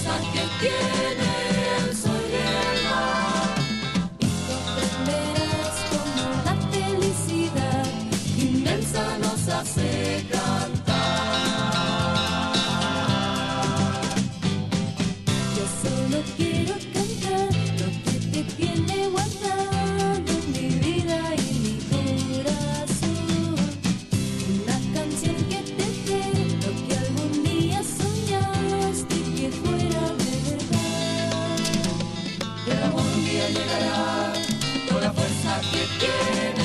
fuerza que tiene el sol y el mar. Y comprenderás como la felicidad inmensa nos hace cantar. Yo solo quiero cantar lo que te tiene guardado en mi vida y mi corazón. Una canción que te dé lo que algún día soñaste que fuera de verdad. El amor un día llegará con la fuerza que tiene